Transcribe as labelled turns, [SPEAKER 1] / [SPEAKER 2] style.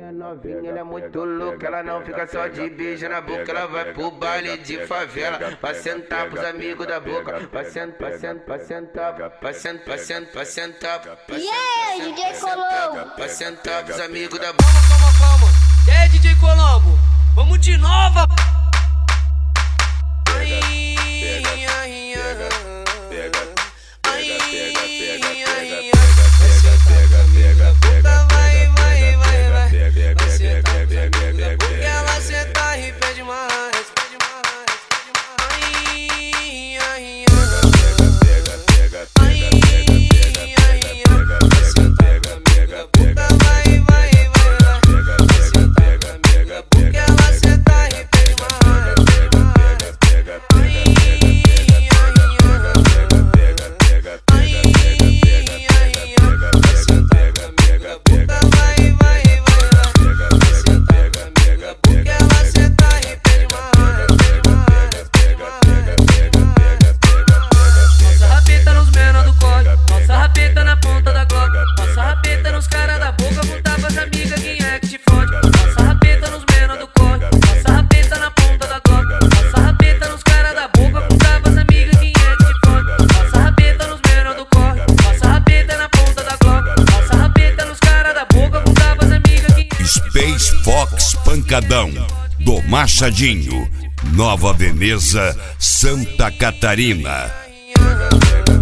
[SPEAKER 1] Minha novinha, ela é muito louca, ela não fica só de beijo na boca, ela vai pro baile de favela, pra sentar pros amigos da boca, pra sentar, pra sentar, pra sentar, pra sentar, pra sentar, pra sentar,
[SPEAKER 2] E aí, DJ Colombo?
[SPEAKER 1] pra sentar pros amigos da boca.
[SPEAKER 3] Calma. E aí, DJ Colombo? Vamos de nova!
[SPEAKER 4] Space Fox Pancadão, do Machadinho, Nova Veneza, Santa Catarina.